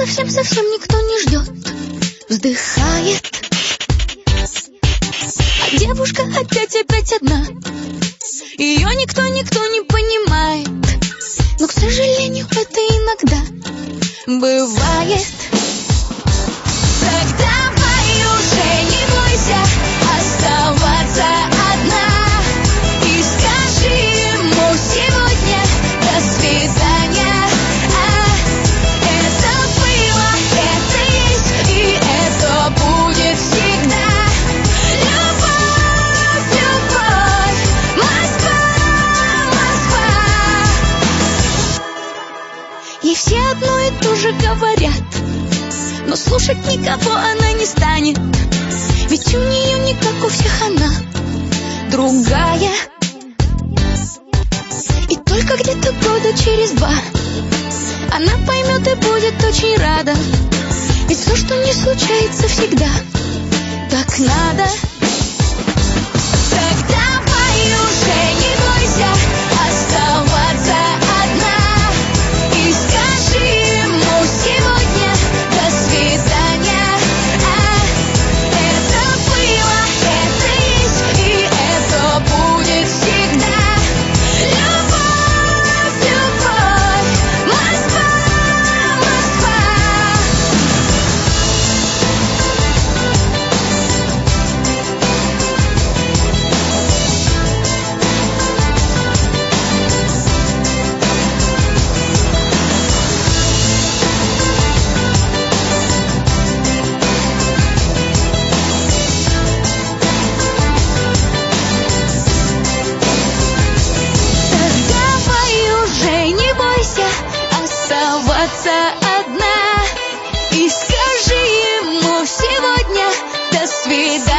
совсем никто не ждет, вздыхает. А девушка опять одна, ее никто не понимает. Но, к сожалению, это иногда бывает. Так давай уже не бойся оставаться одна и скажи ему сегодня до свидания. Это было, это есть и это будет всегда. Любовь, любовь, Москва, Москва. Ей все одно и то же говорят, но слушать никого она не станет, ведь у нее не как у всех она другая. И только где-то года через 2 она поймет и будет очень рада, ведь все, что не случается всегда, так надо. Так давай уже не бойся оставаться одна и скажи ему сегодня до свидания. Это было, это есть и это будет всегда. Любовь, любовь, Москва, Москва. Давай уже не бойся оставаться одна и скажи ему сегодня до свидания.